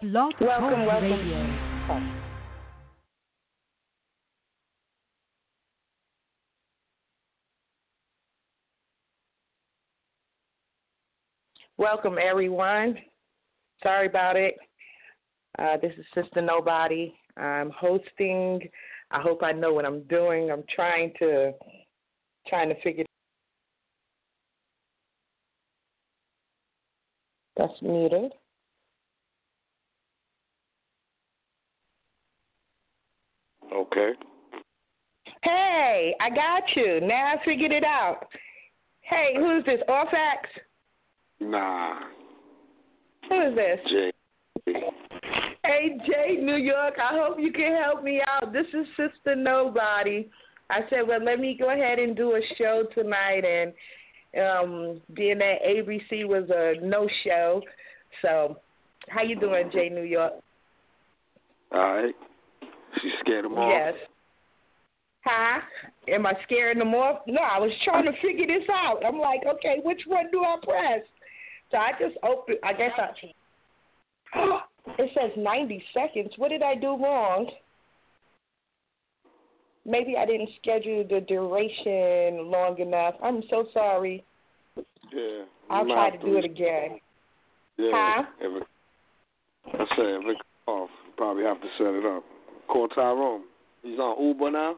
Blog Welcome, Talk welcome. Radio. Welcome, everyone. Sorry about it. This is Sister Nobody. I'm hosting. I hope I know what I'm doing. I'm trying to figure. That's muted. Okay. Hey, I got you. Now I figured it out. Hey, who's this? Orfax? Nah. Who is this? Jay. Hey, Jay, New York. I hope you can help me out. This is Sister Nobody. I said, well, let me go ahead and do a show tonight, and being that ABC was a no-show. So, how you doing, Jay, New York? All right. She scared them off? Yes. Huh? Am I scaring them off? No, I was trying to figure this out. I'm like, okay, which one do I press? So I just opened. I guess it says 90 seconds. What did I do wrong? Maybe I didn't schedule the duration long enough. I'm so sorry. Yeah. I'll try to do it again. Yeah. Huh? If it off, you probably have to set it up. Call Tyrone. He's on Uber now?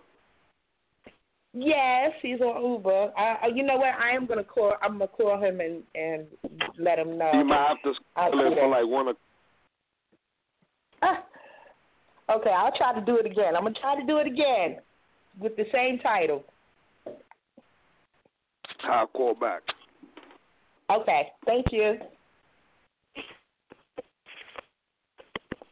Yes, he's on Uber. You know what? I'm gonna call him and let him know. You might have to schedule it for like 1 o'clock. Okay, I'll try to do it again. I'm gonna try to do it again with the same title. I'll call back. Okay, thank you.